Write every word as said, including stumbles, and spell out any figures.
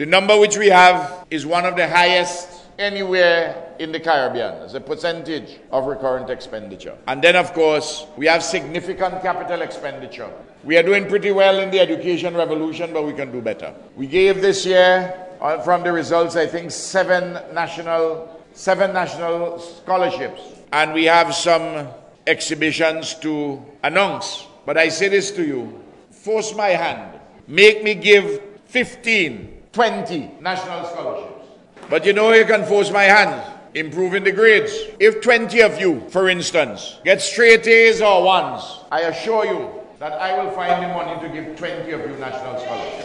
The number which we have is one of the highest anywhere in the Caribbean as a percentage of recurrent expenditure. And then, of course, we have significant capital expenditure. We are doing pretty well in the education revolution, but we can do better. We gave this year, uh, from the results, I think, seven national, seven national scholarships. And we have some exhibitions to announce. But I say this to you, force my hand. Make me give fifteen, twenty national scholarships. But you know you can force my hand, improving the grades. If twenty of you, for instance, get straight A's or ones, I assure you that I will find the money to give twenty of you national scholarships.